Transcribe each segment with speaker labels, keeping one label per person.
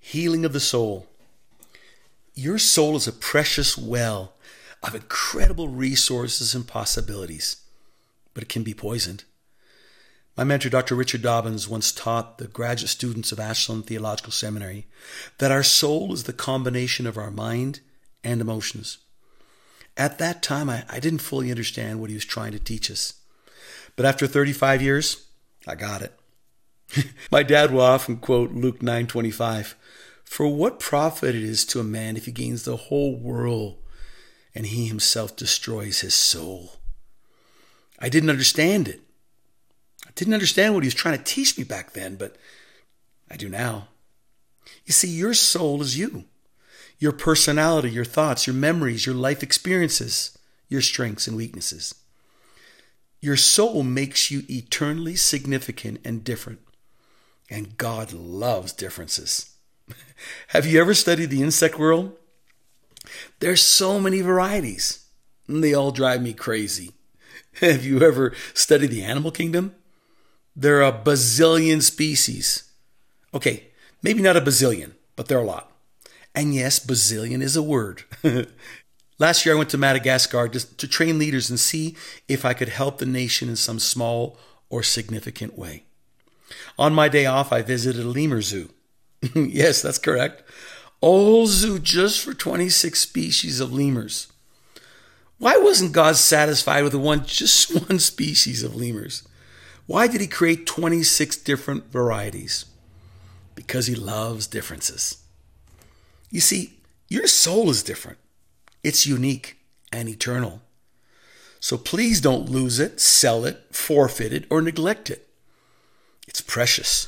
Speaker 1: Healing of the soul. Your soul is a precious well of incredible resources and possibilities, but it can be poisoned. My mentor, Dr. Richard Dobbins, once taught the graduate students of Ashland Theological Seminary that our soul is the combination of our mind and emotions. At that time, I didn't fully understand what he was trying to teach us. But after 35 years, I got it. My dad will often quote Luke 9:25, "For what profit it is to a man if he gains the whole world and he himself destroys his soul." I didn't understand it. I didn't understand what he was trying to teach me back then, but I do now. You see, your soul is you. Your personality, your thoughts, your memories, your life experiences, your strengths and weaknesses. Your soul makes you eternally significant and different. And God loves differences. Have you ever studied the insect world? There's so many varieties, and they all drive me crazy. Have you ever studied the animal kingdom? There are a bazillion species. Okay, maybe not a bazillion, but there are a lot. And yes, bazillion is a word. Last year I went to Madagascar to train leaders and see if I could help the nation in some small or significant way. On my day off, I visited a lemur zoo. Yes, that's correct. A whole zoo just for 26 species of lemurs. Why wasn't God satisfied with just one species of lemurs? Why did he create 26 different varieties? Because he loves differences. You see, your soul is different. It's unique and eternal. So please don't lose it, sell it, forfeit it, or neglect it. It's precious.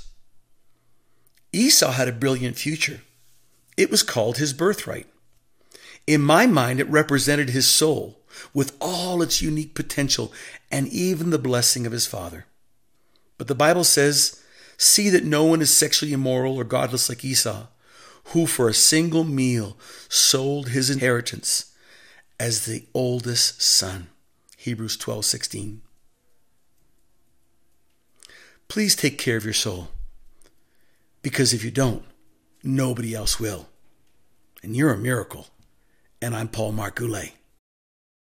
Speaker 1: Esau had a brilliant future. It was called his birthright. In my mind, it represented his soul with all its unique potential and even the blessing of his father. But the Bible says, "See that no one is sexually immoral or godless like Esau, who for a single meal sold his inheritance as the oldest son." Hebrews 12:16. Please take care of your soul, because if you don't, nobody else will. And you're a miracle. And I'm Paul Marc Goulet.